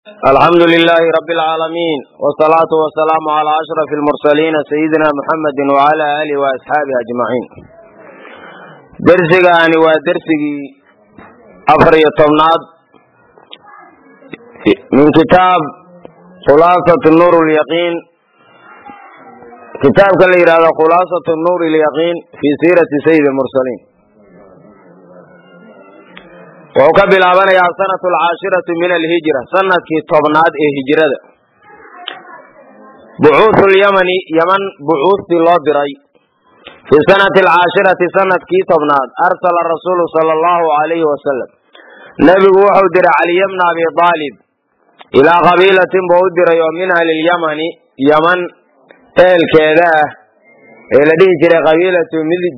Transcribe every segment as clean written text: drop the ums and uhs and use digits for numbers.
الحمد لله رب العالمين والصلاة والسلام على أشرف المرسلين سيدنا محمد وعلى آله وأصحابه أجمعين. درسي ودرسي أفري الطمنات من كتاب خلاصة النور اليقين، كتاب كالإرادة خلاصة النور اليقين في سيرة سيد المرسلين. وقبل أبنى سنة العاشرة من الهجرة، سنة طبناد هجرة. بعوث اليمن يمن بعوث الله دري في سنة العاشرة سنة طبناد أرسل الرسول صلى الله عليه وسلم نبي وحودر علي بن أبي طالب إلى قبيلة بودر يومنا لليمن يمن الكذا الذي جرى قبيلة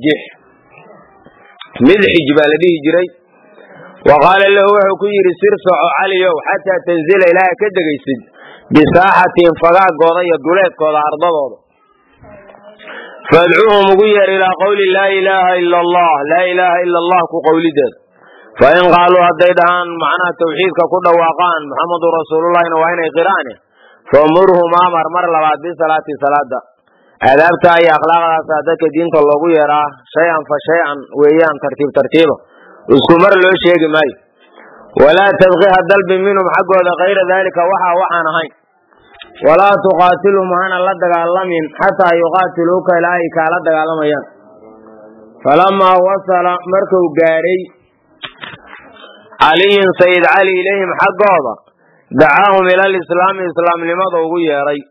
مذحج بالذي جري، وقال له وحكير سرسع عليه حتى تنزل إلى كدغيسد بساحة فقاق قضية دولات قضى أرضه، فادعوهم غير إلى قول لا إله إلا الله، لا إله إلا الله كقول ذات، فإن قالوا هديدهان معنى التوحيد ككل واقعان محمد رسول الله وين قرانه، فأمرهم أمر مر لبعد بصلاة صلاة أدابت أي أخلاق سادك دين الله يرى شيئا فشيئا وإيان ترتيبه اسكمر لو شيء ماي ولا تبغي الدلب منهم حق غير ذلك وحا نهي ولا تقاتلهم هنا لا دغالمين حتى يقاتلوك إلهك على دغالميان. فلما وصل مركو غاري علي سيد علي إليهم حقوضا دعاهم إلى الإسلام لماذا وغيري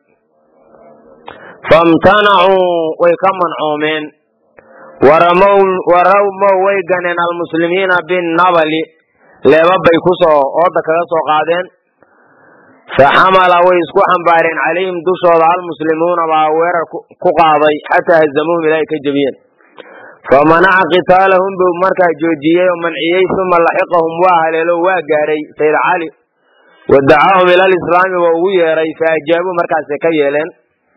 فامتنعوا ويكمنعوا من ورموا ويغنن المسلمين بالنبل لبابي كسو اودا كغا سو قادين فحمل ويسكو حنبارين عليهم دشود المسلمون باوير كقاداي حتى هزموهم اليك جميعا فمنع قتالهم بمركا جوجيه ومنعيه ثم لحقهم واهلوا واغاري سيد علي ودعاهم الى الاسلام وغيري فاجابوا مركا سكيلن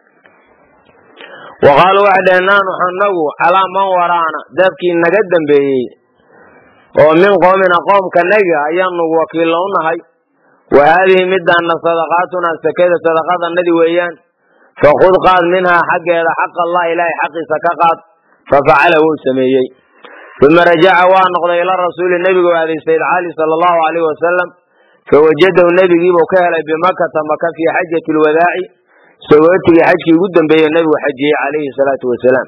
وقالوا وحدنا نحنو على من ورانا دبكي نقدم به ومن قومنا قوم كنجا أيام وكيلون هاي وهذه مدة أن صدقاتنا سكيدة صدقات النبي ويان فخذ قاد منها حق إلى حق الله إلهي حق سكقات ففعله سميي. ثم رجع ونقض إلى الرسول النبي وهذه السيد علي صلى الله عليه وسلم فوجده النبي وكهل بمكة مكة في حجة الوداع سويته حجي قدام بين النبي وحجه عليه الصلاة والسلام.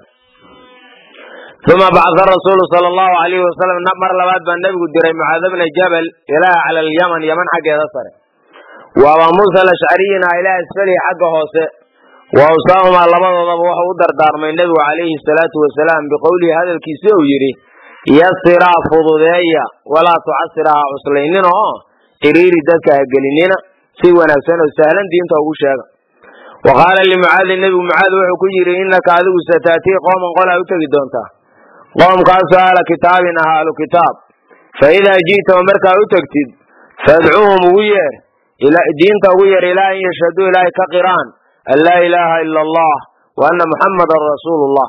ثم بعث الرسول صلى الله عليه وسلم نمر لبعض النبي قدر معاذ بن جبل إلى على اليمن حق يذكر وأبا موسى الأشعري إلى أسفله حق هوسه وأوصاهم على لبض ودر دار من النبي عليه الصلاة والسلام بقوله هذا الكيسو يري يسرى فضودية ولا تعسرها عسليننا إريري دكا هقليننا سوى نفسنا وسهلا دين توقو شاقا. وقال لمعاذ النبي معاذ وحكير إنك عذو ستاتي قوما قال أتجد دونتا قوم قاسوا على كتابنا أهل كتاب فإذا جئت ومركا أتجد فادعوهم وير إلى دين توير إلى أن يشهدوا إلهي كقران أن لا إله إلا الله وأن محمد رسول الله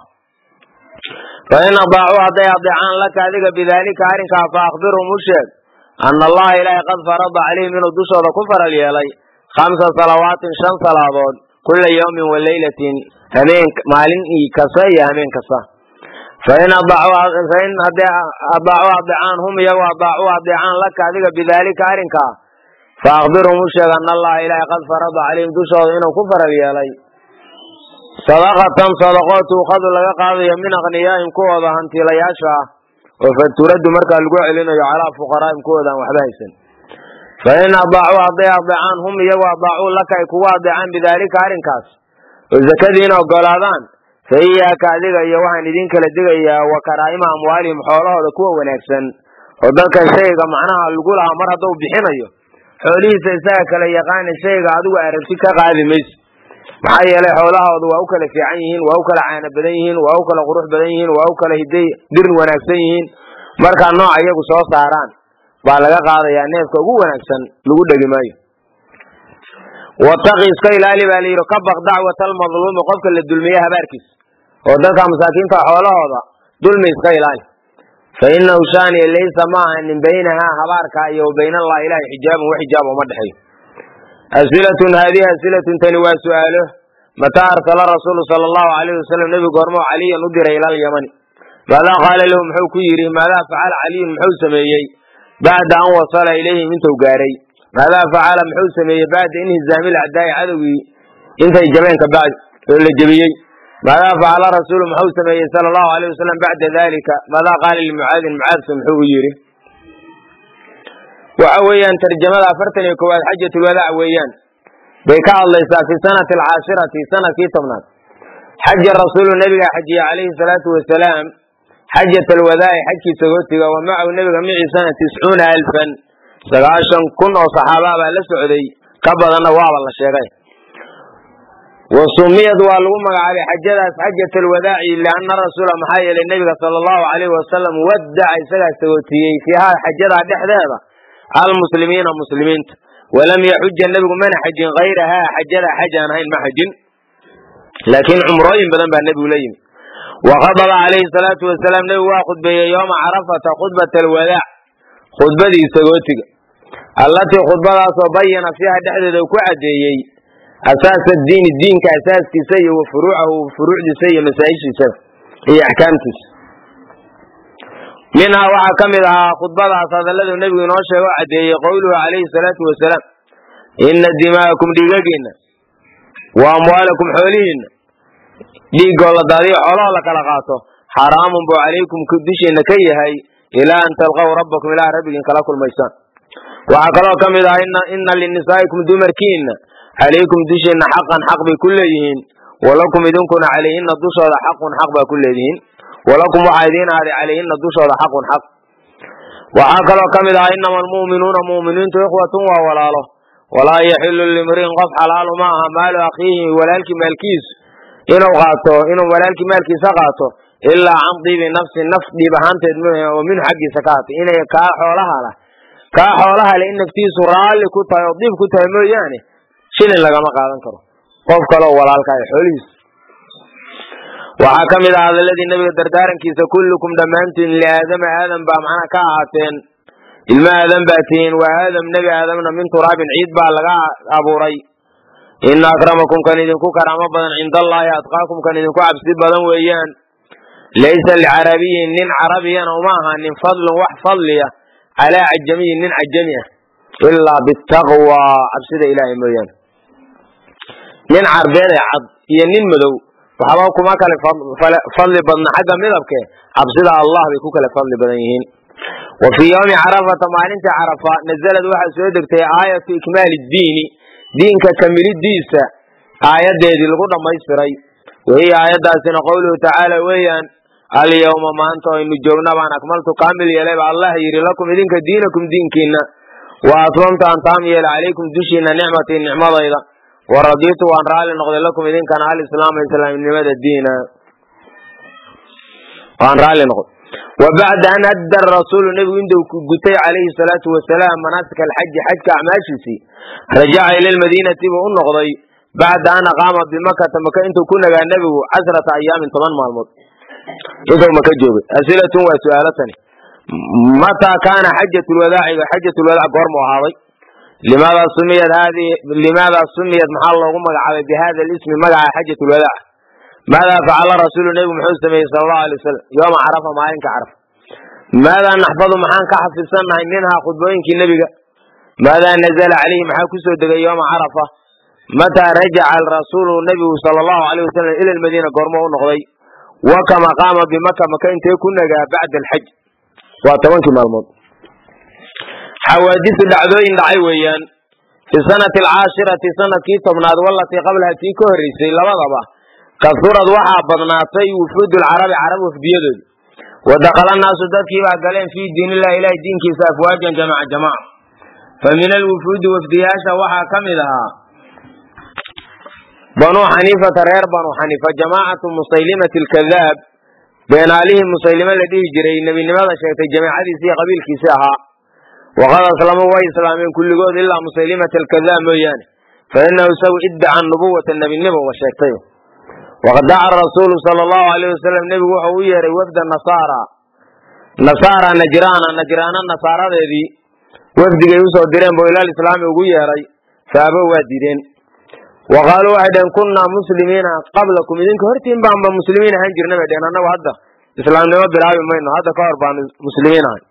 فإن أضاعوا أضيعان لك ذلك بذلك أرنك فأخبرهم الشهد أن الله إلهي قد فرض عليه من الدشر كفر ليلي 5 صلوات 5 صلوات كل يوم والليلة همين مالين كسايا همين كسا فإن أضاعوا أضيعانهم يو أضاعوا أضيعان لك ذلك بذلك أرنك فأخبرهم الشيخ أن الله إله قد فرض عليهم دشوا إنه كفر ليلي صدقة صدقات وخذوا لك قاضيا من أغنيائهم كوضا هنتي لياشا وفترد مركا القوع لنا على فقرائهم كوضا وحبايسا فإن أضاعوا أضيعانهم يو أضاعوا لك يكوا أضيعان بذلك أرنكاس والزكادين وقلادان فإياك أذيك يوحن دينك لديك وكرائم أموالهم حوله لكوا ونكسن وذلك الشيء معناها القولها مرضو بحنيه حوليه سيساك ليقان الشيء عدو أرسيك قاذي ميس محايا لي حولها وأوكل في عينهن وأوكل عين بدنهن وأوكل غروح بدنهن وأوكل هدي درن ونكسيهن مركا النوع يقو سوى صاران بالغا قاضي يعني نفسه هو نكسن لقود دقماي واتقي اسكي لالي بالي ركبق دعوة المظلوم وقفك للدلمية باركس وذلك مساكين فحوله هذا دلمي اسكي لالي فإنه شاني ليس معها من بينها هبارك وبين الله إله حجاب وحجاب ومدحي أسئلة هذه أسئلة تنوى سؤاله متى أرسل الرسول صلى الله عليه وسلم نبي قرمه علي ندر إلى اليمن ماذا قال له محو كيري ماذا فعل علي محو سميي بعد أن وصل إليه من توقاري ماذا فعل محو سميي بعد إنه الزامل العداء عدوي انت الجمعين بعد الجبيي ماذا فعل رسول محو سميي صلى الله عليه وسلم بعد ذلك ماذا قال لمعاذ معاذ محو يري وعويا ترجمة فرتني كواد حجة الوداع ويان بيكا الله في السنة العاشرة في سنة في طمنات حج الرسول النبي حجي عليه الصلاة والسلام حجة الوداع حج سقوتك ومعه النبي جميع سنة 90,000 سقاشا كن صحابة لسعودي قبل أن نواب الله الشيخين وسميت والأمة على حجة الوداع لأن الرسول محايا للنبي صلى الله عليه وسلم ودع سقوتي فيها حجة هذا المسلمين مسلمين ولم يحج النبي من حج غيرها حجة هين ما حج لكن عمرين بدن النبي وليم وخطب عليه الصلاة والسلام نبي واخذ به يوم عرفة خطبة الوداع خطبة سقوتك التي خطبة بين فيها دحدة وكعدي أساس الدين كأساس كسي وفروعه وفروع سي مسائش سي هي أحكامتس منها وحكمها خطبة هذا الذي النبي نوشه وعده قوله عليه الصلاة والسلام إن دماءكم ديقين وأموالكم حولين ديق الله داري حولا لك لغاته حرام بو عليكم كدشين كيهي إلى أن تلغوا ربكم إلى ربكم كلاكم الميسان وحكمها كمها إن للنسائكم دمركين عليكم دشين حقا حق بكلهن ولكم إذنكم عليهن الدشر حق بكلهن ولكم وعيدين عليهن الدشر حق وحكمها كمها إنما المؤمنون مؤمنين إخوة وولاله ولا يحل لمرين قف حلال معها مال أخيه ولالك مالكيس إنه غاته إنه ولالك مالكيس غاته إلا عن طيب نفس دي بهانت ومن حق سكات إنه كاحولها لأن فتيس رال كتا يضيف كتا يعني شين لغا ما قادن كرو قف كلو ولالك حوليس وحكم هذا الذي النبي دردارن كيس كلكم دمانتين لآدم بمعنى كاعتين الماء آدم باتين وآدم نبي آدم من تراب عيد بالغا أبو ري إن أكرمكم كان يدنكو كرامة بدن عند الله أتقاكم كان يدنكو عبسي بدن ويان ليس العربي نين عربيا وماها نين فضل وحفضلية على عجمي نين عجمية إلا بالتغوى عبسي إلهي مريان نين عربيا هي نين مدو وحباكم ما كان فضل بدن حقا مذبك عبسي الله بيكوك لفضل بدنيهين وفي يوم عرفة مالنت عرفة نزلت واحد سودك آية في إكمال الدين دينك كمل الديسة آية دي الغرة ما يسري وهي آية داسنا قوله تعالى ويان اليوم ما أنتم إن جونا ما أكملت كامل يلعب الله يري لكم دينك دينكم دينكنا وأتممت أن تعمل عليكم دشنا نعمة أيضا ورضيت وأن رأى لنقضي لكم دينك عن الإسلام لماذا الدين وأن رأى لنقضي وبعد أن أدى الرسول النبي عنده قتي عليه الصلاة والسلام مناسك الحج حج أعماشي رجع إلى المدينة والنقضي بعد أن قام بمكة انتو كنا النبي 10 أيام طبعا مع الموت انتو مكة جوبي أسئلة وسؤالتني متى كان حجة الوداع قرم وحاضي لماذا سميت محل الله بهذا الاسم مقع حجة الوداع ماذا فعل رسول النبي محمد صلى الله عليه وسلم يوم عرفه ما ينك عرف ماذا نحفظ محان كحف السنة منها خطبوينك النبي ماذا نزل عليه محاكسه دقى يوم عرفه متى رجع الرسول النبي صلى الله عليه وسلم إلى المدينة قرمه ونقضي وكما قام بمكة مكان تيكون بعد الحج واتوانك مالموت حوادث العدوين دعيويا في السنة 10 سنة كيتبناد والتي قبلها تيكوهريسي لبضبه كثرت وحى بضناتي وفود العرب عرب وفديده ودخل الناس ذاتي وقالين في دين الله إله دين كيس أفواجا جماعة فمن الوفود وفدياشا وحى كملها بنو حنيفة غير بنو حنيفة جماعة مسيلمة الكذاب بين عليهم مسيلمة الذي يجري النبي لماذا شهدت الجماعة دي قبيل كيساها وقال سلام الله إسلامين كل قول إلا مسيلمة الكذاب مياني فإنه سوء ادعى النبوة النبي وشهدته وقد دعا الرسول صلى الله عليه وسلم نبي وحوية وفد النصارى نجران النصارى ذي وفد يوسف الدرين بو إلى الإسلام وقوية faabo waa diideen وقالوا waxay kunna muslimiina qablakum idinka hortiin baan muslimiin ahaan jirnay bay dheen annagu hadda islaamnimo bilaabi mayno hadda ka hor baan muslimiin ahay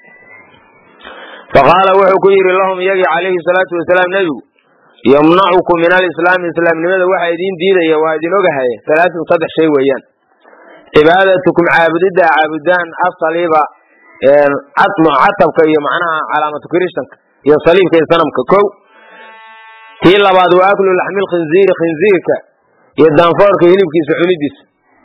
faqala wuxuu ku yiri lahum yagi alayhi salatu wasalaam nabigu yamna'ukum min al-islam islaamnimada waxa idin diidaya waa idin ogahay salaatu saddex shay weeyaan cibaadatukum caabudida caabudaan as-saliiba atabka iyo macnaha calaamatu kristanka iyo saliibka iyo sanamka kow tii labaad waa aklu laxmil khinziirka iyo daanfoorka hilibkiisa cunidiisa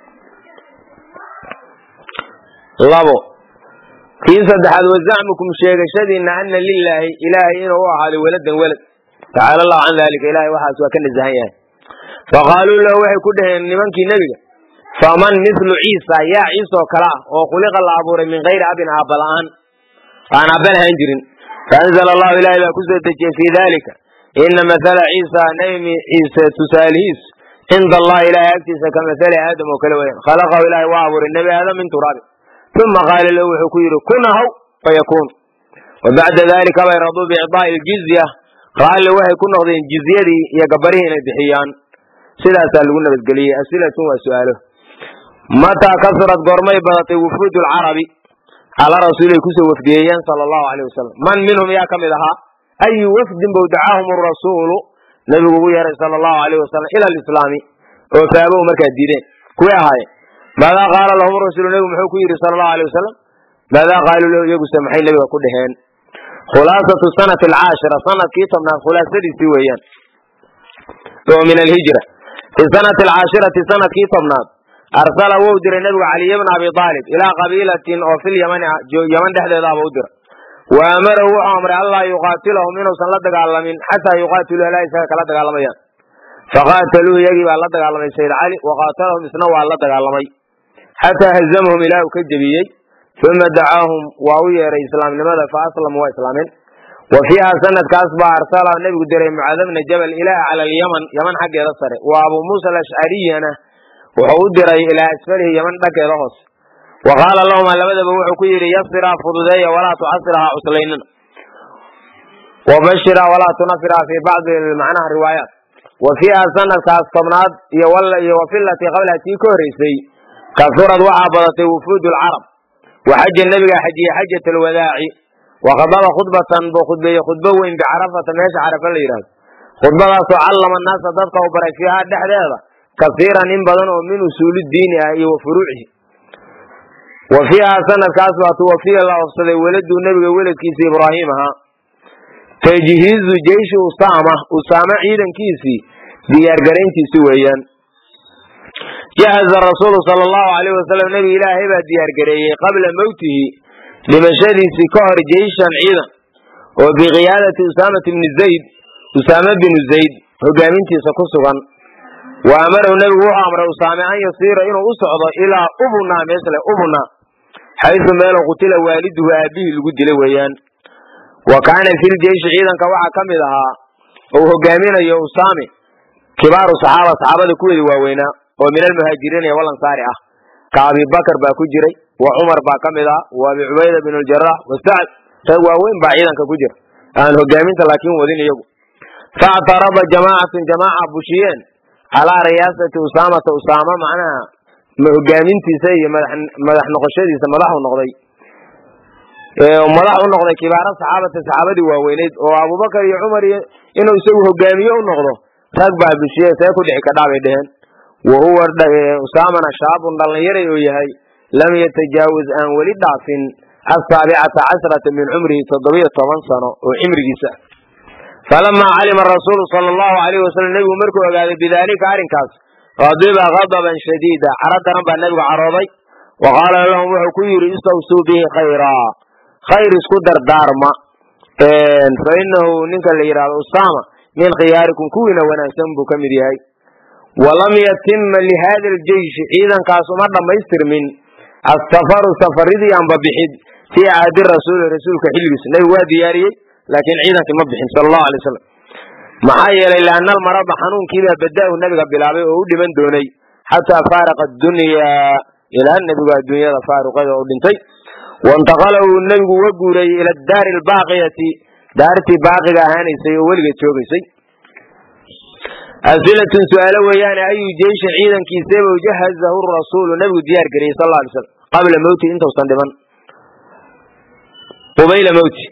labo tii saddexaad wazacmukum sheegashadiina ana lilaahi ilaahay inuu u ahaaday waladan walad tacaala allahu can dalika ilahay waxaas waa ka nasahan yahay faqaaluu lahu waxay ku dhaheen nimankii nebiga faman mithlu ciisa yaa ciisa oo kale ah oo khuliqa la abuuray min kayri abin aabba la'aan aan aabba lahaan jirin faanzala allahu ilahay baa ku soo dejiyey fii dalika ina mathala ciisa nabi ciise tusaalihiis cinda allahi ilahay agtiisa ka mathali aadam oo kale weyaan khalaqahu ilahay waa abuuray nebi aadam min turaabi uma qaala lahu wuxuu ku yidhi kun ahaw fayakuun wabacda dalika bay raduu biicdaa'i ljizya raalli waxay ku noqdeen jizyadii iyo gabarihii inay bixiyaan sidaasaa lagu nabadgeliyey asilatun waa su-aalo mataa kasrad goormay badatay wufuud lcarabi cala rasuulay kusoo wafdiyeeyeen sala allahu alayh wasalam man minhum yaa ka mid ahaa ayu wafdin bow dacaahum arasuulu nabigu ugu yeeray sala allahu alayh wasalam ila alislaami oo faabow markaa diideen kuway ahaayeen maadaa qaala lahum rasuulu nebigu muxuu ku yidhi sala allahu alayh wasalam maadaa qaaluu lahu iyaguse maxay nebiga ku dhaheen khulaasatu sanati alcaashira sanadkii tobnaad khulaasadiisii weeyaan oo min alhijra fi sanati alcaashirati sanadkii tobnaad arsala wuu diray nebigu caliy bna abi aalib ilaa qabiilatin oo fil yamani yaman dhexdeedaaba u diray wa amarahu wuxuu amray allaa yuqaatilahum inuusan la dagaalamin xataa yuqaatiluu ilaa isaga kala dagaalamayaan faqaataluu iyagii baa la dagaalamay sayd cali waqaatalahum isna waa la dagaalamay xataa hazamahum ilaah uu ka jebiyey uma dacaahum waa u yeeray islaamnimada faaslamuu waa islaameen wa fiiha sanadkaas baa arsala nebigu diray mucaad bna jabal ilaa cala alyaman yaman xaggeeda sare wa abuu muusa alashcariyana wuxuu u diray ilaa asfalihi yaman dhankeeda hoose wa qaala lahumaa labadaba wuxuu ku yidhi yasiraa fududeeya walaa tucasiraha cuslaynina wabashira walaa tunafira fii bacdi macnaha riwaayaat wa fiiha sanadkaas tobnaad iyo wafilati qablaha tii ka horreysay kasurad waxaa badatay wufuud lcarab waxaja nebigaa xajiyey xajat alwadaaci wakadaba khudbatan buu khudbeeyey khudbo weyn bicarafata meesha carafa la yidhahdo khudbadaasoo callama annaasa dadka u baray fiiha dhexdeeda kasiiran in badan oo min usuuli diini ah iyo wa furuucihi wa fiiha sanadkaas baa tuwafiya la ofsaday weladuu nebiga weladkiisa ibraahim ahaa tajhiizu jeyshi usaama ciidankiisii diyaargarayntiisi weeyaan jahaza rasuulu sala allahu alayh wasalam nebi ilaahay baa diyaargareeyey qabla mowtihi dhimashadiisii ka hor jeyshan ciidan oo biqiyaadati usaama binu zayd hogaamintiisa ku sugan wa amarahu nebigu wuxuu amray usaame an yasiira inuu u socdo ilaa ubna meesle ubna xaysu meelo qutila waaliduhu aabihii lagu dilay weeyaan wa kaana fil jeyshi ciidanka waxaa ka mid ahaa ou hogaaminayo usaame kibaaru saxaabada kuweedii waaweynaa oo min almuhaajiriina iyo walansaari ah ka abibakar baa ku jiray wa cumar baa ka mid ah wa abi cubayda bin aljarax wa sacd rag waaweyn baa ciidanka ku jira aan hogaaminta laakiin wadin iyagu factarada jamaacatun jamaaca bushiyeen calaa riyaasati usaamata usaama macnaha hogaamintiisa iyo madax noqoshadiisa madax u noqday kibaara saxaabadii waaweyneyd oo abubakar iyo cumar inuu isagu hogaamiye u noqdo rag baa bushiye see ku dhici kadhaa bay dheheen wa huwa usaamana shaabun dhallinyaray oo yahay lam yatajaawaz aan weli dhaafin asaabicata cashrata min cumrihi 17 sano oo cimrigiisa falamaa calima rasuulu sala allahu alayh wasalam nebigu markuu ogaaday bidaalika arrinkaas qadiba qadaban shadiida caro daran baa nebigu carooday wa qaala lahum wuxuu ku yidhi istawsuu bihi khayraa khayr isku dardaarma fa inahu ninka la yidhahdo usaama min khiyaarikum kuwiina wanaagsan buu ka mid yahay walam yatima lihada aljeyshi ciidankaas uma dhammaystirmin asafaru safaridii anba bixid fii caadi rasuuli rasuulka xilligiisa nebigu waa diyaariyey laakiin ciidankii ma bixin sala allahu alay wasalam maxaa yeelay lianna almarada xanuunkiibaa bada'u nabiga bilaabay oo u dhiman doonay xataa faaraqa adunyaa ilaa nebigu adduunyada faaruqada oo dhintay waintaqala uu nebigu uga guureeyey ila daari albaaqiyati daartii baaqiga ahaanaysay oo weligeed joogaysay أسئلة سؤال ويانا أي جيش عيدا كيسيب وجهزه الرسول نبي ديار قريه صلى الله عليه وسلم قبل موته انت وصندمان قبيل موته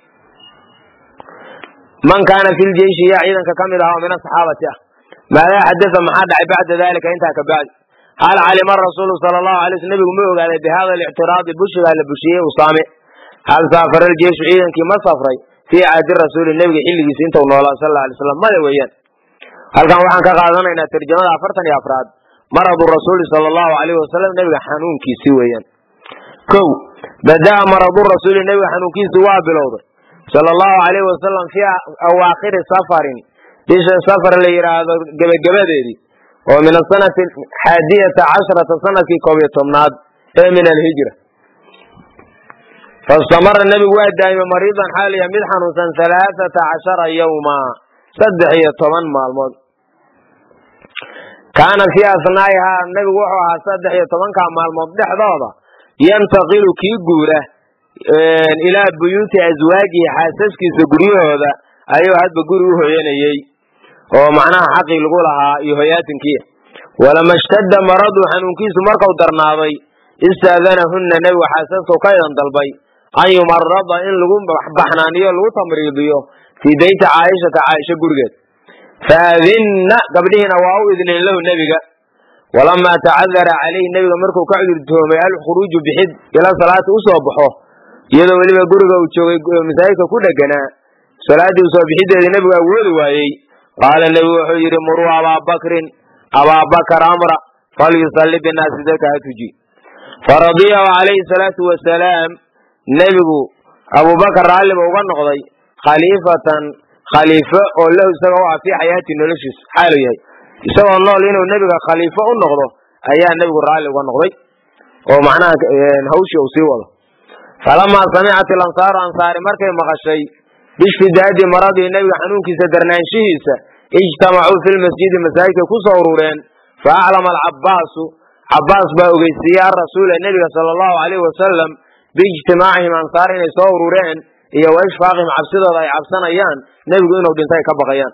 من كان في الجيش يا عيدا ككاملها من الصحابة ماذا حدث محاد بعد ذلك انت كبعد هل علم الرسول صلى الله عليه وسلم قال بهذا الاعتراض بشر على بشير وصامع هل سافر الجيش عيدا كما سافري في عهد الرسول النبي حلي سنته ونولا صلى الله عليه وسلم ماذا ويان هل كان وحن كقادنا ترجمة أفرتني أفراد مرض الرسول صلى الله عليه وسلم نبي حنون كيسي ويان كو بدأ مرض الرسول النبي حنون كيسي وابلوض صلى الله عليه وسلم في أواخر سفر ليش السفر اللي يراد جبدي ومن السنة 11 سنة في قوية الناد من الهجرة فاستمر النبي واد دائما مريضا حاليا ملحن 13 يوما صدحية طبعا مع الموت كان في أثنائها النبي وحوها صدحية طبعا مع الموت دحضاضة ينتقل كي قوله إلى بيوت أزواجه حاسسك سقريه هذا أيها هذا بقريه ينيي ومعناها حقي لقولها يهيات كيه ولما اشتد مرض حنوكيس مركو درناضي استاذنهن نبي حاسسه كيدا ضلبي أن يمرض إن لقوم بحنانية لو تمريضيه في بيت عائشة قرقت فأذن قبلهنا واو إذن له النبي ولما تعذر عليه النبي مركو كعذر التهمي الخروج بحد إلى صلاة أصبحه يدو ولي قرقه ومسايك كل جناء صلاة أصبحه النبي أول وعي قال النبي وحجر مروا أبا بكر أمر فليصلي بالناس ذلك هتجي فرضيه عليه الصلاة والسلام نبي أبو بكر علم وغنقضي خليفة الله سوى في حياة النلشس حاله سوى الله لأنه النبي خليفة النقضه أيها النبي الرعالي والنقضي ومعناها هوشي وسيوه فلما سمعت الأنصار أنصار مركب مغشي باشتداد مرض النبي حنونك سدرنان شهيسة اجتمعوا في المسجد مساجد كسورورين فأعلم عباس باوغيسي الرسول النبي صلى الله عليه وسلم باجتماعهم أنصارين يسورورين iyo washfaaqim cabsidooda ay cabsanayaan nabigu inuu dhintay ka baqayaan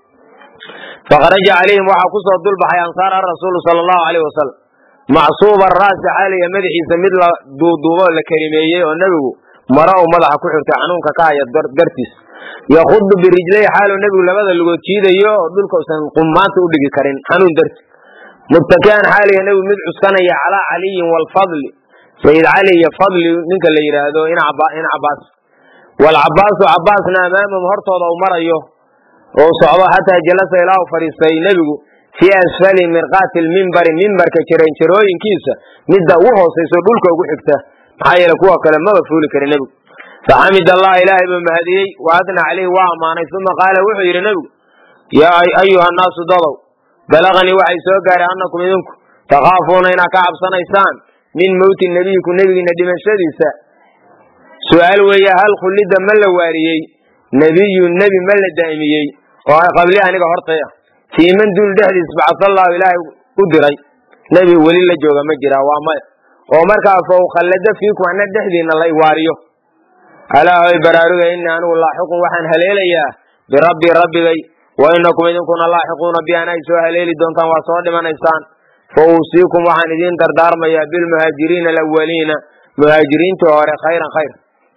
faqaraja alayhim waxa ku soo dulbaxay ansaar rasuul sallallahu alayhi wasallam macsuub ar-raas aliya madaxiisa mid la duuduubo la karimeeyay oo nabigu mara oo madaxa ku xirtay xanuunka ka haya dartiis yakhud bi rijlay xaalo nabigu labada lugood jiidayo dhulka uusan qumaanta u dhigi karin xanuun darti mubtakaan xaaliya nabigu mid cuskanaya ala ali wal fadl sayyid ali ya fadl ninka la yiraahdo in abbas والعباس عباسنا أمامهم هرطوا ومريه وصعبوا حتى جلس إلى فريسي نبيه في أسفل مرقات المنبر كتيرين شروين كيسة ندى وهو سيسربولك وقحكته حي لكوه كلام ما بفولك النبي فحمد الله إلهي بمهدي وعدنا عليه وعماني ثم قال وحي لنبي يا أيها الناس ضلوا بلغني وحي سوقار أنكم إذنكم تخافون إنا كعب صنيسان من موت النبي كن نبي ندم الشديسة سؤال ويا هل خلد من لواريي نبي من لدائميي وقبلها نيغا هورتيا في من دون دحديس بعث الله إلهي قدري نبي ولي الله جوغا ما جرا waa may oo marka foo khallada fiiku ana dhaxdiina la waariyo ala ay baraaruga in aanu laaxiqun waxaan haleelaya bi rabbigay wa innakum idinkuna laaxiquna bi ana soo haleeli doontaan waa soo dhimanaysaan fawsiikum waxaan idin dardaarmaya bil muhaajiriin alawwaliina muhaajiriinta hore khayran khayr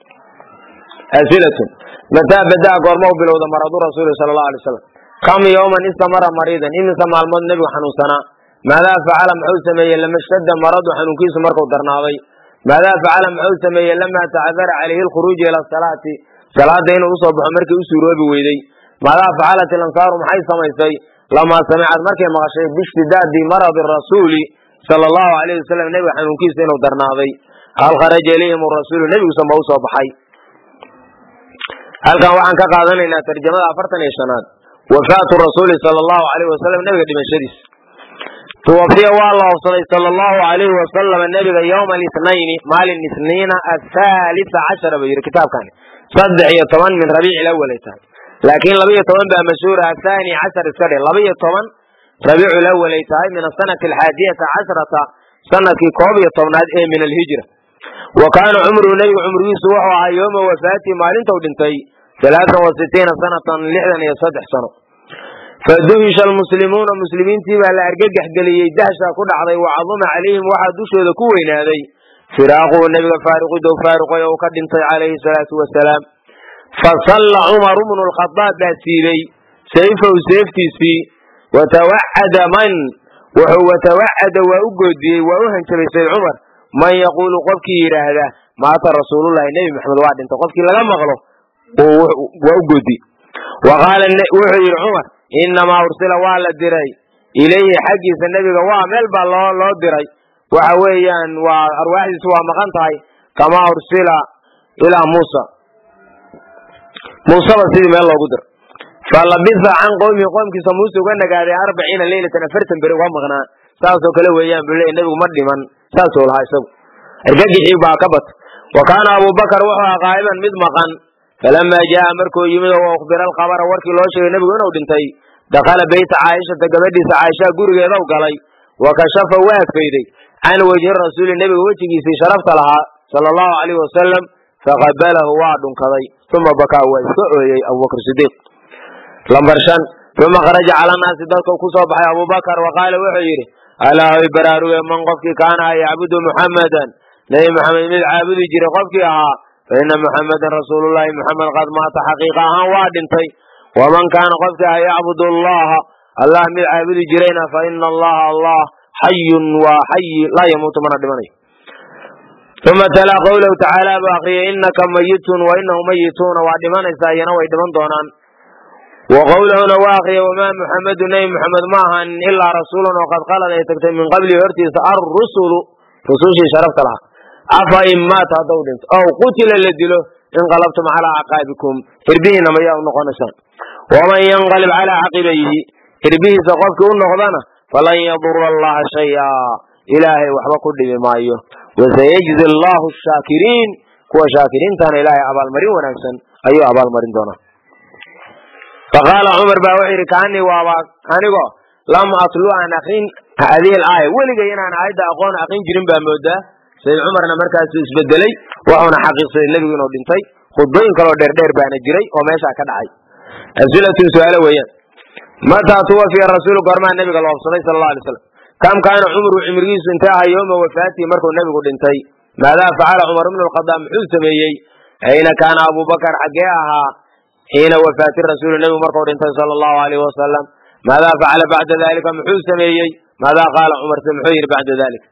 أسئلة متى بدأ قرمه بلوض مرض رسول صلى الله عليه وسلم كم يوما استمر مريضا إن سمع المد نبي حنوسنا ماذا فعل محوسمي لما اشتد مرض حنوكيس مركو درناضي ماذا فعل محوسمي لما تعذر عليه الخروج إلى الصلاة صلاة دين أصب مركي أسروه بويدي ماذا فعلت الأنصار محي سميسي لما سمعت مركي مغشي باشتداد مرض الرسول صلى الله عليه وسلم نبي حنوكيس دين درناضي هل خرج إليهم الرسول نبي سمعه صبحي هل كان وعن كقاضنا إلى ترجمة أفرتني شناد وفاة الرسول صلى الله عليه وسلم نبي دمشقيس توفي والله صلى الله عليه وسلم النبي يوم الاثنين مال الاثنين 13 بير كتاب كان صدع يطمن من ربيع الأول يتاج لكن ربيع طبعا بقى مشهور 12 سنة ربيع طبعا ربيع الأول يتاج من السنة 11 سنة كوبي طبعا من الهجرة وكان عمره النبي عمره يسوع يوم وفاته مالين تودنتي 63 سنة لحدا يصدح سنة faduhisha almuslimuuna muslimiintii baa la argagaxgeliyey dahshaa ku dhacday wacaduma calayhim waxaa dushooda ku weynaaday firaaquhu nebiga faariqidow faariqoy ou ka dhintay calayhi salaatu wasalaam fasalla cumaru bnu lkhadaab baa siibay sayfahu seeftiisii watawacada waa u goodiyey waa u hanjabay sayd cumar man yaquulu qofkii yidhaahda maata rasuulullahi nebi maxamed waa dhintay qofkii laga maqlo waa u goodiyey wa qaala wuxuu yidhi cumar inamaa ursila waa la diray ilayhi xaggiisa nebiga waa meel baa loo diray waxa weeyaan waa arwaaxdiisu waa maqan tahay kamaa ursila ilaa muusaba sidii meel loogu diray falabisa can qowmihi qoomkiisa muuse uga nagaaday 40 leylatan 40 beri uga maqnaa saasoo kale weeyaan buu leeyahay nebigu ma dhiman saasoo lahaa isagu argagixii baa ka bat wa kaana abubakar wuxuu ahaa qaa'iban mid maqan falamaa jaa markuu yimid oo ukhbira alkhabara warkii loo sheegay nebigu inuu dhintay dakhala beyta caaishata gabadhiisa caaisha gurigeeda u galay wa kashafa waa adfayday can wajhi rasuuli nebiga wejigiisii sharafta lahaa sala allahu calayhi wasalam faqabalahu waa dhunkaday uma bakaa waa iska ooyey abubakr sidiiq lambar 5 uma kharaja cala naasi dadka ku soo baxay abubakar wa qaala wuxuu yidhi alaa hoy baraaruge man qofkii kaana yacbudu muxammadan nebi maxamed mid caabudi jiray qofkii ahaa fa ina muxammadan rasuulullahi muxamed qad maata xaqiiqa ahaan waa dhintay waman kaana qofkii ah yacbudu allaha allah mid caabudi jirayna fa ina allaha allah xayun waa xayi laa yamuutu mana dhimanayo uma talaa qowlahu tacaala buu akriyay inaka mayitun wa inahu mayituuna waa dhimanaysaa iyana way dhiman doonaan wa qowlahuna waa akriyay wamaa muxamadu nebi muxamed ma ahan ilaa rasuulun oo qad khalad ay tagtay min qablihi hortiisa arrusulu rusushii sharafta lahaa afa in maata haddau dhinto ow qutila la dilo inqalabtum calaa acqaabikum hirbihiina mayaa u noqonaysaan waman yanqalib calaa caqibayhi hirbihiisa qofkii u noqdana falan yadura allaha shaya ilaahay waxba ku dhibi maayo wasayajzi allahu shaakiriin kuwa shaakiriintana ilaahay abaalmarin wanaagsan ayuu abaalmarin doonaa faqaala cumar baa wuxuu yidhi kaanii waaba anigoo lam atlu aan akrin hadihi alaaya weligay inaan aayadda aqoon akrin jirin baa moodaa sayd cumarna markaasuu isbedelay wuxuuna xaqiiqsaday nebigu inuu dhintay khudbooyin kaloo dheerdheer baana jiray oo meeshaa ka dhacay as'ilatun su'aalo weeyaan mataa tuwafiya rasuulu goormaa nebiga la oobsaday sala allahu alay slam kam kaana cumru cimrigiisu intee ahaa yooma wafaatihi markuu nebigu dhintay maadaa facala cumar ibnu alkhadaab muxuu sameeyey ayna kaana abubakar xaggee ahaa xiina wafaati rasuuli nebigu markuu dhintay sala allahu alayhi wasalam maadaa facala bacda dalika muxuu sameeyey maadaa qaala cumarse muxuu yidhi bacda dalika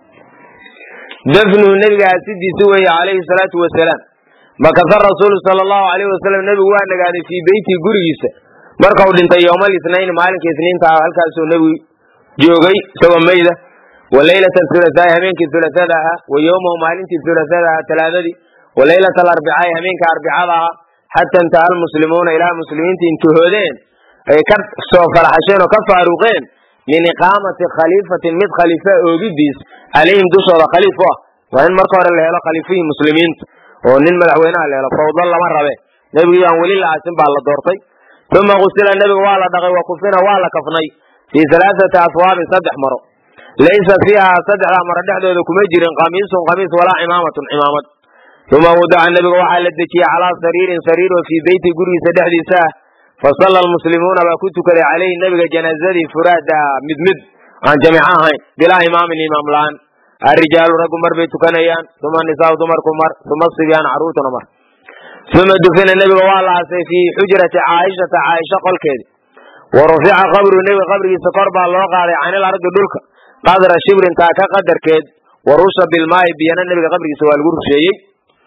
dafnuhu nebiga aasidiisi weeye calayhi salaatu wasalaam makasa rasuulu sala allahu alayhi wasalam nebigu waa nagaaday fii beytihi gurigiisa markau dhintay yowma alisnayn maalinka isniinta halkaasuu nebigu joogay isagoo mayda wa leylata hulaaai habeenkii hulaaada ahaa wa yowmahu maalintii hulaaada ahaa talaadadii wa leylata alarbicaai habeenka arbicada ahaa xata intaha almuslimuuna ilaa muslimiinta intuhoodeen ay ka soo faraxasheen oo ka faaruqeen min iqaamati khaliifatin mid khaliifa oogidiis calayhim dushooda khaliif u ah waa in marka hore la helo khaliifihii muslimiinta oo nin madaxweynaha la helo fawdo lama rabe nebigii aan weli la aasin baa la doortay uma gusila nebiga waa la dhaqay wa kufina waa la kafnay fii 3 aswaabin 3 maro laysa fiiha 3 maro dhexdooda kuma jirin qamiisun qamiis walaa cimaamatun cimaamad uma wadaca nebiga waxaa la dejiyey calaa sariirin sariir oo fii beyti gurigiisa dhexdiisa ah fasalla almuslimuuna baa ku tukaday calayhi nebiga janaazadii furaada mid aan jamiico ahayn bilaa imaamin imaam la-aan arrijaalu raggu mar bay tukanayaan uma nisaau dumarku mar uma sibyaan carruurtuna mar uma dufina nebiga waa la aasay fii xujrati caaishata caaisha qolkeedi wa rufica qabru nebiga qabrigiisa kor baa loo qaaday canil ardi dhulka qadra shibrin taaka qadarkeed wa rusha bilmaa'i biyana nebiga qabrigiisa waa lagu rusheeyey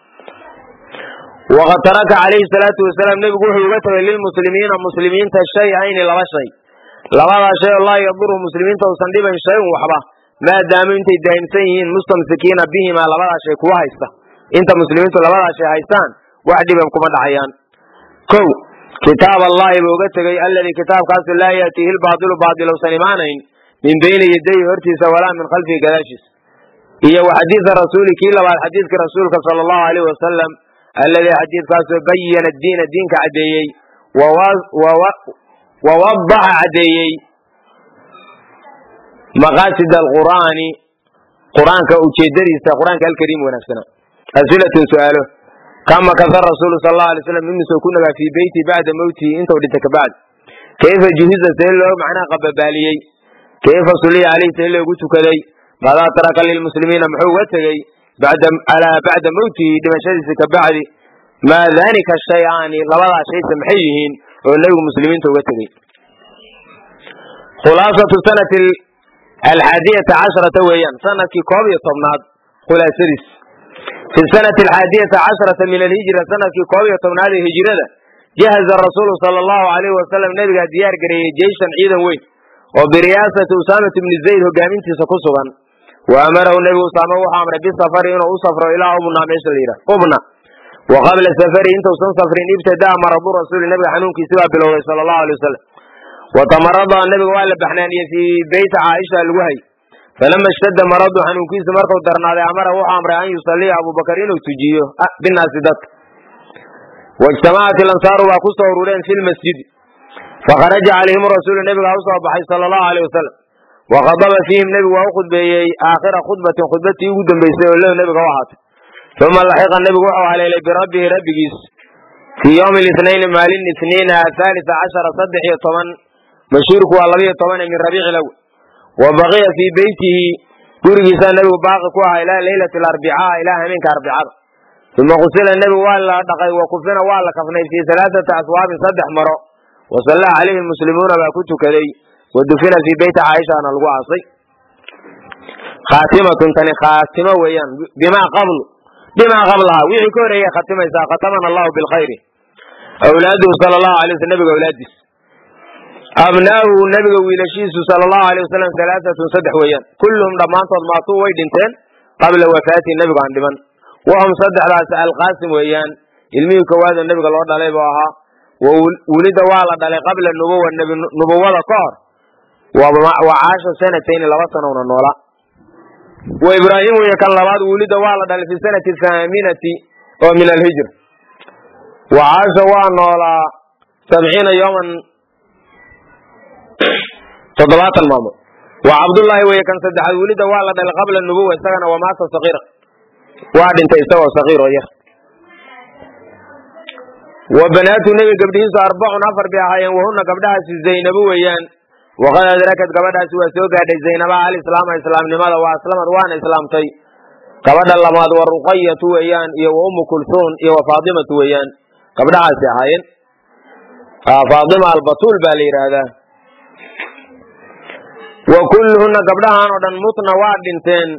waqad taraka calayhi salaatu wasalaam nebigu wuxuu uga tagay lilmuslimiina muslimiinta shay-ayni 2 shay labadaa shay oo laa yaduru muslimiinta uusan dhibayn shay-un waxba maadaamu intay daa'imsan yihiin mustamsikiina bihimaa 2daa shay kuwa haysta inta muslimiintu 2daa shay haystaan wax dhiban kuma dhacayaan kow kitaab allahi buu uga tegey alladii kitaabkaasu laa yaatiihi lbaadilu baadil uusan imaanayn min bayni yadayhi hortiisa walaa min khalfihi gadaashiisa iyo wa xadiida rasuuli kii labaad xadiidkii rasuulka sala allahu alayhi wasalam alladii xadiidkaasoo bayana diina diinka caddeeyey wawadaxa caddeeyey maqaasid alqur'aani qur-aanka ujeedadiisa qur-aanka alkariim wanaagsana asilatun su'aalo kama kasa rasuulu sal allahu alay slam imisoo ku nagaa fii beyti bacda mowtihi intuu dhintay kabacdi kayfa juhiza see loo macnaha qababaaliyey kayfa suliya calayhi see loogu tukaday maadaa taraka lilmuslimiina muxuu uga tegey bacda mawtihi dhimashadiisa ka bacdi maa daalika shayaani labadaa shayse maxay yihiin oo nebigu muslimiinta uga tegey khulaasatu sanati alxaadiyata casharata weeyaan sanadkii 11aad khulaasadiis fi sanati alxaadiyata casharata min alhijra sanadkii 11aad ee hijrada jahaza rasuulu sala allahu alayhi wasalam nebigaa diyaar gareeyey jeyshan ciidan weyn oo biriyaasati usaamata ibni zayd hogaamintiisa ku sugan wa amarahu nebigu usaama wuxuu amray bisafari inuu u safro ilaa ubna meesha la yidhaha ubna wa qabla safari intausan safrin ibtadaa maradu rasuuli nebiga xanuunkiisi baa bilowday sala allahu alay wasalam watamarada nebiga waa la baxnaaniyey fii beyti caaisha lagu hay falama ishtadda maradu xanuunkiisu markuu darnaaday amara wuxuu amray an yusaliya abubakar inuu tujiyo binaasi dadka waijtamacat ilansaaru baa ku soo urureen fi lmasjidi fakharaja calayhim rasuulu nebigaa u soo baxay sala allahu aleyh wasalam wakhadaba fiihim nebigu waa u khudbeeyey aakhira khudbatin khudbatii ugu dambeysay oo lahu nebiga u ahaatay uma laxiqa nebigu wuxuu haleelay birabbihi rabbigiis fii ywmi litnayn maalin itniina haalisa cashara 13 mashhuurku waa 12 min rabiici lawal wa baqiya fii beytihi gurigiisaa nebigu baaqi ku ahaa ilaa leylati alarbicaa ilaa hameenka arbicada uma qusila nebigu waa la dhaqay wa kufina waa la kafnay fii 3 aswaabin 3 maro wa sallaa calayhi lmuslimuuna baa ku tukaday wa dufina fii beyti caaishana lagu aasay khaatimatun tani khaatimo weeyaan bimaa qablaha wixii ka horeeyay khatimaysaa khatamana allahu bilkhayri awlaaduhu sala allahu alay waslam nebiga awlaadiis abnaahu nebiga wiilashiisu sala allahu alay wasalam 3 weeyaan kulluhum dhammaantood maatuu way dhinteen qabla wafaati nebigu aan dhiman wahum 3daas alqaasim weeyaan ilmihii koowaadoo nebiga loo dhalay buu ahaa wulida waa la dhalay qabla nubuwa nubuwada ka hor wa caasha sanatayn 2 sanona noola wa ibraahim weeye kan labaad wulida waa la dhalay fi sanati 8 oo min alhijra wa caasha waa noolaa 70 yawman 7 maalmood wa cabdullaahi weeye kan saddexaad wulida waa la dhalay qabla nubuwa isagana wamaata sagiira waa dhintay isagoo sagiir oo yar wa banaatu nebi gabdhihiisu 4 bay ahaayeen wahuna gabdhahaasi zaynabu weeyaan waqad adrakad gabadhaasi waa soo gaadhay zaynaba alislaama islaamnimada waa aslamad waana islaamtay gabadha lamaad wa ruqayatu weeyaan iyo wa ummu kulsuun iyo wa faatimatu weeyaan gabdhahaasi ahaayeen faatima albatuul baa la yidhaahdaa wa kulluhuna gabdhahaan oo dhan mutna waa dhinteen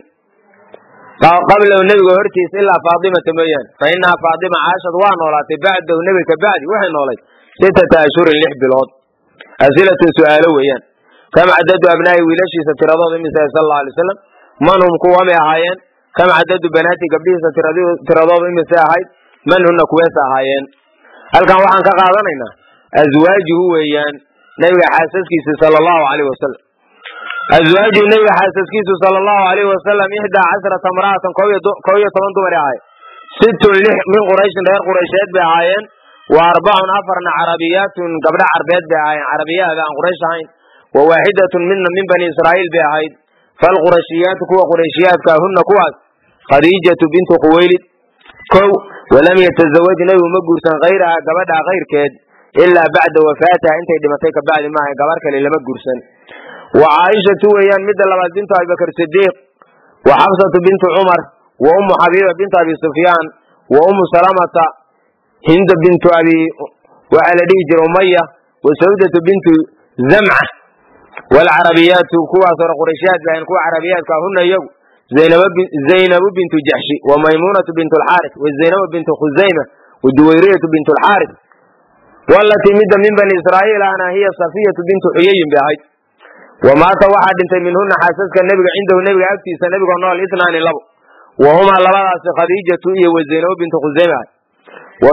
qablahu nebiga hortiisa ilaa faatimata mooyaan fa inaha faatima caashad waa noolaatay bacdahu nebiga ka bacdi waxay noolay 6 ashhurin 6 bilood asilatun su'aalo weeyaan kam cadadu abnaa'i wiilashiisa tiradooda imise sal allahu alay wasalam man hum kuwamay ahaayeen kam cadadu banaati gabdhihiisa tiradooda imise ahayd man huna kuweesa ahaayeen halkan waxaan ka qaadanaynaa aswaajuhu weeyaan nebiga xaasaskiisa sala allahu alayh wasalam azwaajuhu nebiga xaasaskiisu sala allahu alayhi wasalam 11 imra'atan 11 dumar ahaayeen 6 min qurayshin reer quraysheed bay ahaayeen wa 4 carabiyaatun gabdha carbeed bay ahaayeen carabiyaada aan quraysh ahayn wa waaxidatun mina min bani israa'iil bay ahayd falqurashiyaatu kuwa qurayshiyaadka huna kuwaas khadiijatu bintu khuwaylid walam yatazawaj nebigu ma guursan hayraha gabadha kayrkeed ilaa bacda wafaatiha intay dhimatay ka bacdi maaha gabar kale lama guursan wa caaishatu weeyaan midda labaad bintu abibakr sidiiq wa xafsatu bintu cumar wa ummu xabiiba bintu abi sufyaan wa ummu salamata hinda bintu abi waxaa la dhihi jira umaya wa sawdatu bintu zamca waalcarabiyaatu kuwaas hore qurayshiyaad bahayn kuwa carabiyaadka huna iyagu zaynabu bintu jaxshi wa maymunatu bintu alxaaris wa zaynabu bintu khusayma wa duwayriyatu bintu alxaaris walatii midda min bani israa'iil ana hiya safiyatu bintu xuyayin bay ahayd wamaata waxaa dhintay minhuna xaasaska nebiga cindahu nebiga agtiisa nebigoo nool 2 wa humaa labadaasi khadiijatu iyo wa zaynabu bintu khusayma wa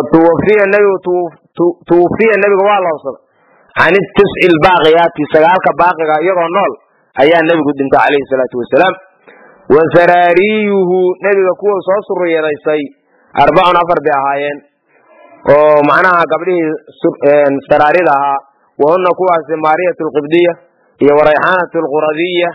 tuwufiya nebiga waa la hobsaday can 9 albaaqiyaati 9 baaqiga iyagoo nool ayaa nebigu dhintay calayhi salaatu wasalaam wa saraariyuhu nebiga kuwa soo suriyadaysay 4 bay ahaayeen oo macnaha gabdhihii saraarida ahaa wahuna kuwaasi maariyatu alqibdiya iyo warayxaanatu alquradiya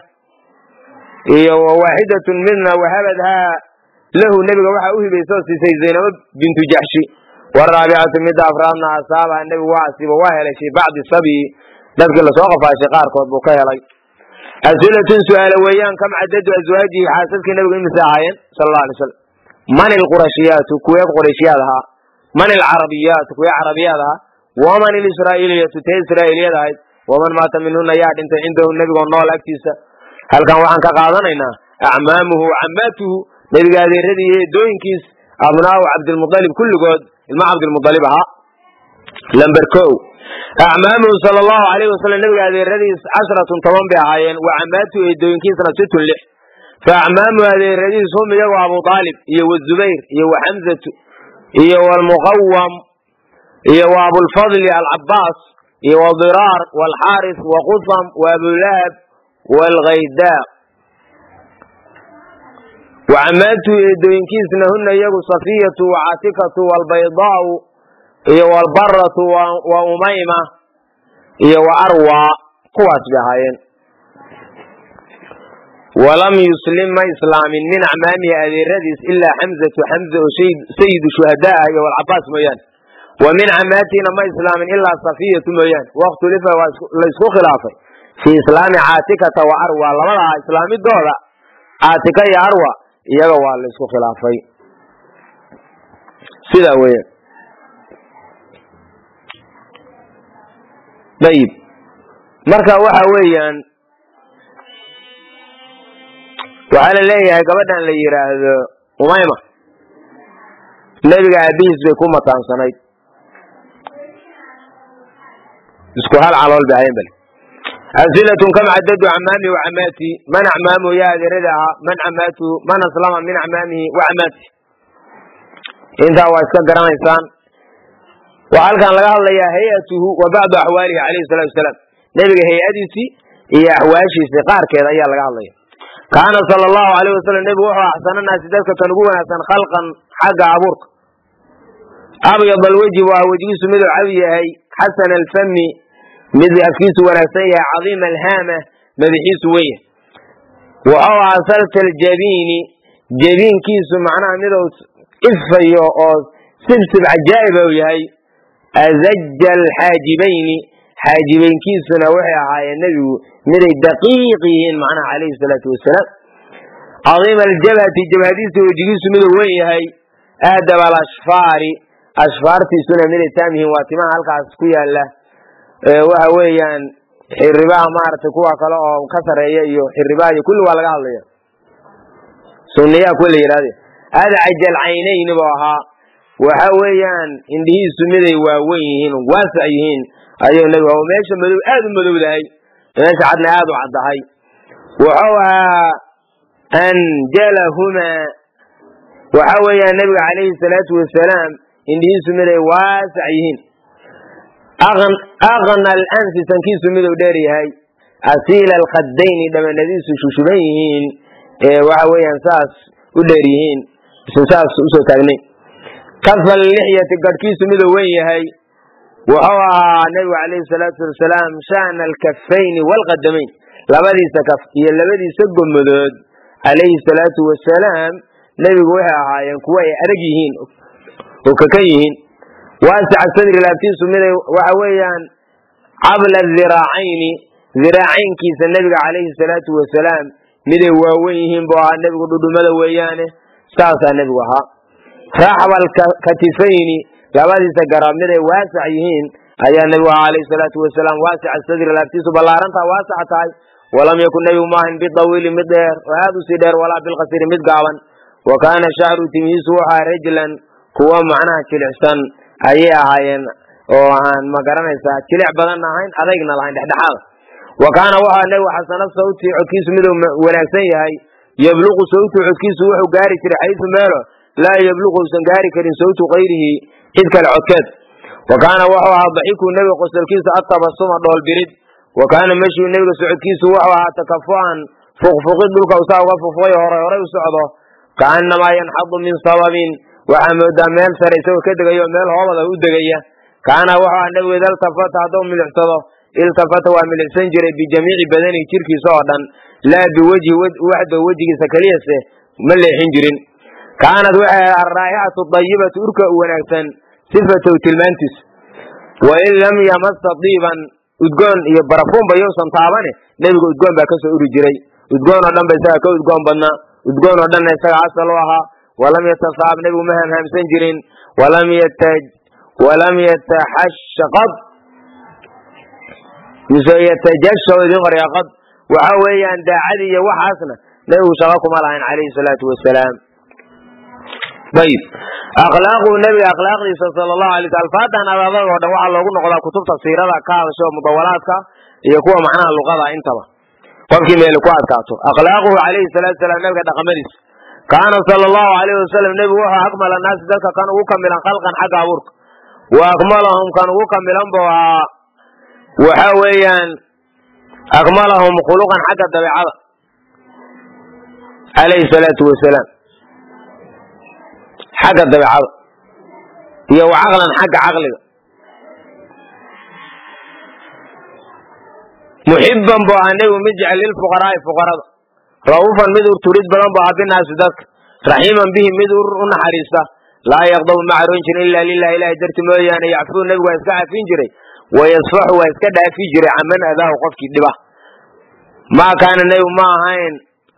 iyo waaxidatun mina wahabadhaa lahu nebiga waxaa u hibaysa oo siisay zaynabo bintu jaxshi waraabicatu midda afraadna asaabaha nebigu waa asiibo waa helay fii bacdi sabii dadkii lasoo qafaashay qaarkood buu ka helay. as'ilatun su'aala weeyaan kam cadadu azwaajihi xaasaskii nabigu imisa ahaayeen sala allahu alay wasalam. man ilqurashiyaatu kuwee qurayshiyaad ahaa, man ilcarabiyaatu kuwee carabiyaad ahaa, waman ilisraa'iliyatu tee israa'iliyad ahayd, waman maata minhuna yaa dhintay cindahu nebigoo nool agtiisa. halkan waxaan ka qaadanaynaa acmaamuhu wacammaatuhu nebiga adeeradii iyo eedooyinkiis abnaa'u cabdilmualib kulligood ilma cabdilmualib ahaa. lamber ko acmaamuhu sala allahu alayhi wasalam nebiga adeeradiis 10 10 bay ahaayeen, wacammaatuhu eedooyinkiisna 6 6. fa acmaamuhu adeeradiis hum iyagu abu aalib iyo wazubayr iyo waxamzatu iyo walmuqawam iyo wa abulfadli alcabaas iyo wadiraar walxaaris waqusam waabulahab walghaydaa. wacammaatuhu eedooyinkiisna huna iyagu safiyatu wacaatikatu walbaydaau iyo walbaratu wa umayma iyo wa arwa, kuwaas bay ahaayeen. walam yuslim ma islaamin min acmaamihi adeeradiis ilaa xamzatu xamza oo sayidu shuhadaa iyo walcabaas mooyaane. wa min cammaatiina ma islaamin ilaa safiyatu mooyaane. wakhtulifa waa laysku khilaafay fii islaami caatikata wa arwa, labadaa islaamidooda caatika iyo arwa iyaga waa laysku khilaafay. sidaa weeyaan. dayib marka waxa weeyaan waxaa la leeyahay gabadhan la yidhaahdo umayma nebiga aabihiis bay ku mataansanayd, isku hal calool bay ahayn bale. as'ilatun kam cadadu acmaamihi wacammaatihi man acmaamuhu yaa adeerada ahaa, man cammaatuhu man aslama min acmaamihi wacammaatihi. intaa waa iska garanaysaan. waxaa halkan laga hadlayaa hay-atuhu wa bacdu axwaalihi calayhi salatu wasalaam, nebiga hay-adiisii iyo axwaashiisii qaarkeeda ayaa laga hadlaya. kaana sala allahu alayh wasalam nebigu wuxuu axsana naasi dadka kan ugu wanaagsan khalqan xagga abuurka. abyad alwejhi waa wejigiisu miduu cad yahay, xasana alfami mid afkiisu wanaagsan yahay, cadiima alhaama madaxiisu weyn yahay. wuxuu ahaa salta aljabiini jabiinkiisu macnaha miduu ifayo oo sibsib cajaa'iba u yahay. azaja alxaajibayni xaajibaynkiisuna waxay ahaayeen nebigu miday daqiiq yihiin macnaha calayhi salaatu wasalaam. cadiima aljabhati jabhadiisa wejigiisu miduu weyn yahay. aadab alashfaari ashfaartiisuna miday taam yihiin, waa timaha halkaas ku yaala waxa weeyaan xiribaha maaragtay kuwa kale oo ka sareeya iyo xiribaha iyo kulli waa laga hadlaya, sunniyaha kuwa la yidhahde. adcaja alcaynayni buu ahaa, waxa weeyaan indhihiisu miday waaweyn yihiin waasac yihiin ayuu nebigu oo meesha madow aad u madowdahay, meesha cadna aad u caddahay. wuxuu ahaa anjalahumaa, waxa weeyaan nebiga calayhi salaatu wasalaam indhihiisu miday waasac yihiin. aqna alanfi sankiisu miduu dheer yahay. asiila alkhadayni dhamanadiisu shushuban yihiin, waxa weeyaan saas u dheer yihiin, isu saas usoo taagnayn. kafa lixyati garhkiisu miduu weyn yahay. wuxuu ahaa nebigu calayhi salaatu wasalaam shaana alkafayni waalqadamayn, labadiisa kaf iyo labadiisa gomadood calayhi salaatu wasalaam nebigu waxay ahaayeen kuwo ay adag yihiin oo kakan yihiin. waasica sadri laabtiisu miday waxa weeyaan cabla dhiraacayni dhiraacaynkiisa nebiga calayhi salaatu wasalaam miday waaweyn yihiin buu ahaa nebigu, dhudhumada weeyaane saasaa nebigu ahaa. raaxba alkatifayni labadiisa garab miday waasac yihiin ayaa nebigu ahaa calayhi salaatu wasalaam. waasica sadri laabtiisu ballaarantaa waasac tahay. walam yakun nebigu maahan bidawiili mid dheer oo aad u sii dheer, walaa bilqasiri mid gaaban. wa kaana shacru timihiisu waxaa rajlan kuwa macnaha jilicsan ayay ahaayeen oo aan ma garanaysaa jilic badanna ahayn adagna lahayn, dhexdhexaada. wa kaana waxaa nebigu xasana sawti codkiisu miduu wanaagsan yahay. yabluqu sawtu codkiisu wuxuu gaari jiray xaysu meelo laa yabluqu usan gaari karin sawtu kayrihi cid kale codkeed. wa kaana wuxuu ahaa daxiku nebiga qosolkiisa atabasuma dhoolbirid. wa kaana meshuu nebiga socodkiisu wuxuu ahaa takafu'an fuqfuqid dhulka usaa uga fuqfay horay u socdo. kaanamaa yanxadu min sababin, waxaa moodaa meel sare isagoo ka degayo meel hoobada u degaya. kaana wuxuu ahaa nebigu ida iltafata hadduu milicsado iltafata waa milicsan jiray bijamiici badanihi jirkiisa oo dhan, laa biwejhi waxdo wejigiisa keliyase ma leexin jirin. kaanad waxay ahayd alraa'ixatu dayibatu urka u wanaagsan sifatow tilmaantiis. wain lam yamasa diiban udgoon iyo barafuunba yuusan taabane nebiga udgoon baa kasoo uri jiray udgoon oo dhan ba isaga ka udgoon badnaa udgoon oo dhanna isaga asal u ahaa walam yatasaab nebigu ma hamhaamsan jirin walam yataxashaqad mise yatajasha idin qoryaa qad waxa weeyaan daacadii iyo waxaasna nebigu shaqo kuma lahayn calayhi salaatu wasalaam ayib akhlaaqu nebiga akhlaaqdiisa sala allahu alay sl alfaadan adadag oo dhan waxaa loogu noqdaa kutubta siirada ka hadasho mudawalaadka iyo kuwa macnaha luqada intaba qofkii meel ku adkaato akhlaaquhu calayhi salaatu wasalaam nebiga dhaqamadiisa kaana sala allahu alayhi wasalam nebigu wuxuu akmala naasi dadka kan ugu kamilan khalqan xagga abuurka wa akmalahum kan ugu kamilan buu ahaa waxa weeyaan akmalahum khuluqan xagga dabeecada calayhi salaatu wasalaam xagga dabeecada iyo wa caqlan xagga caqliga muxiban buu ahaa nebigu mid jecel lilfuqaraa'i fuqarada ra'uufan mid urturid badan buu ahaa binaasi dadka raxiiman bihim mid u naxariista laa yaqdabu ma caroon jirin ilaa lilahi ilahay darti mooyaane yacfuu nebigu waa iska cafin jiray wayasfaxu waa iska dhaafi jiray caman adaahu qofkii dhiba maa kaana nebigu ma ahayn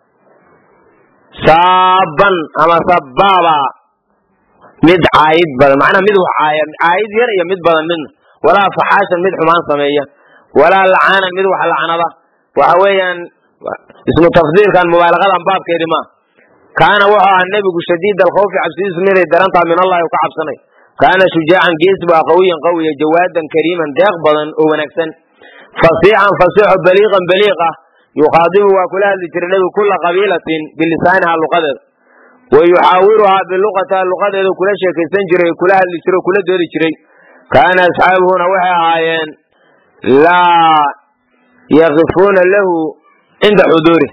saaban ama sabaaba mid caayid badan macnaha mid caayid yar iyo mid badan midna walaa faxaashan mid xumaan sameeya walaa lacaanan mid wax lacnada waxa weeyaan ismu tafdiilkan mubaalagadan baabkeedi maa kaana wuxuu ahaa nebigu shadiid alkhawfi cabsidiisu miday darantaa min allahi ka cabsanay kaana shujaacan geesi bu qawiyan qawiya jawaadan kariiman deeq badan oo wanaagsan fasiixan fasixo baliiqan baliiq ah yuqaadibu waa kula hadli jiray nebigu kula qabiilatin bilisaaniha luqadeeda wa yuxaawiruhaa biluqatiha luqadeeda kula sheekaysan jiray kula hadli jiray o kula doodi jiray kaana asxaabuhuna waxay ahaayeen laa yaqifuuna lahu cinda xuduurih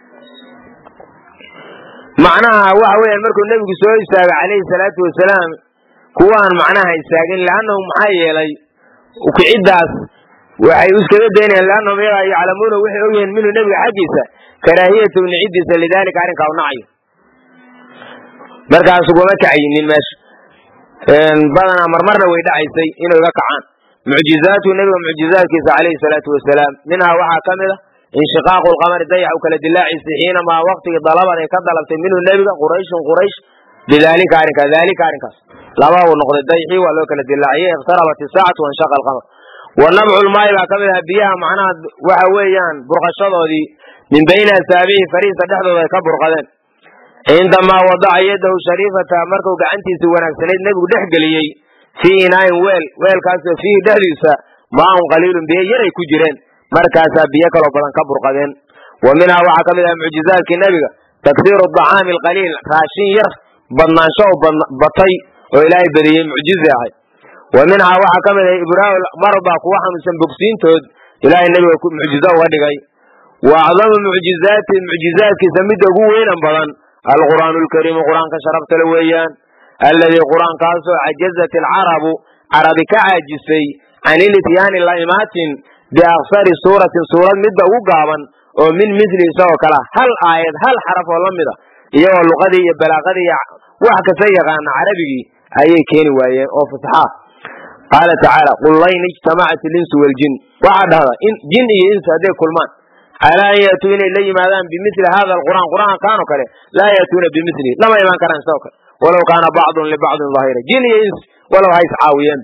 macnaha waxa weeyaan markuu nebigu soo istaago calayhi salaatu wasalaam kuwaan macnaha istaagin liannahum maxaa yeelay kiciddaas waxay iskaga daynayaan liannahum iyagaa yaclamuuna waxay ogyihiin minhu nebiga xaggiisa karaahiyatahu nicidiisa lidaalika arrinkaa u nacayo markaas uguma kacayinin meesha badanaa marmarna way dhacaysay inay iga kacaan mucjizaatuhu nebiga mucjizaadkiisa calayhi salaatu wasalaam minhaa waxaa ka mid a inshiqaaqu lqamari dayax u kala dilaaciisay xiinamaa waqtigii dalabad ay ka dalabtay minhu nebiga quraysh lidaalika arrinkaas laba uu noqday dayxii waa loo kala dilaaciyey iqtarabat isaacatu wanshaqa alqamar wa nabcu lmaayi baa ka mid aha biyaha macnaha waxa weeyaan burqashadoodii min bayni asaabihi farihiisa dhexdooda ay ka burqadeen cindamaa wadaca yadahu shariifata markuu gacantiisii wanaagsanayd nebigu dhex geliyey fii inaayin weelkaasoo fiihi dhexdiisa maaun qaliilun biyo yaray ku jireen markaasaa biyo kaloo badan ka burqadeen wa minhaa waxaa ka mid aha mucjizaadkii nebiga taksiiru dacaami alqaliil raashin yar badnaansho oo batay oo ilaahay badiyey mucjize ahay wa minhaa waxaa ka mid ah ibraau marda kuwa xanuunsan bogsiintood ilaahay nebiga mucjizo uga dhigay wa acdamu mucjizaati mucjizaadkiisa midda ugu weynan badan alqur'aanu alkariimu qur'aanka sharaftale weeyaan alladii qur'aankaasoo cajazat alcarabu carabi ka caajisay can ilityaani la imaatin biaksari suuratin suurad midda ugu gaaban oo min mili isagoo kale hal aayad hal xaraf oo la mida iyagoo luqadii iyo balaaqadii iyo wax kasta yaqaana carabigii ayay keeni waayeen oo fasaxaa qaala tacaala qul lain ijtamacat ilinsu waljin waxaa dhahda jin iyo ins hadday kulmaan calaa an yaatuu inay la yimaadaan bimili hada alqur'aan qur'aankaanoo kale laa yaatuuna bimilihi lama imaan karaan isagoo kale walow kaana bacdun libacdin ahira jin iyo ins walow ha iscaawiyeen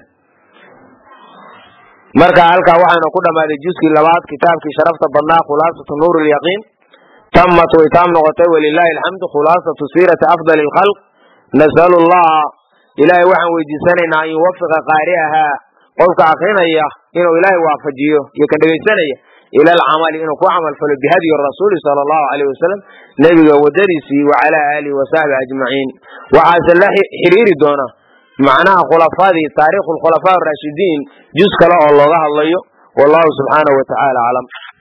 marka halkaa waxaynu ku dhammaaday juskii labaad kitaabkii sharafta badnaa khulaasatu nuur lyaqiin tamat way taam noqotay walilaahi alxamdu khulaasatu siirati afdali alkhalq nasalu llaha ilaahay waxaan weydiisanaynaa an yuwafiqa qaari'ahaa qofka akrinaya inuu ilaahay waafajiyo iyo ka dhegaysanaya ila alcamali inuu ku camal falo bihadyi rasuuli sala allahu alayh wasalam nebiga wadadiisii wacalaa aalihi wasaxbi ajmaciin waxaase la xiriiri doona macnaha khulafadii taariikhu lkhulafaa arashidiin juz kale oo looga hadlayo wallahu subxaanahu wa tacaala aclam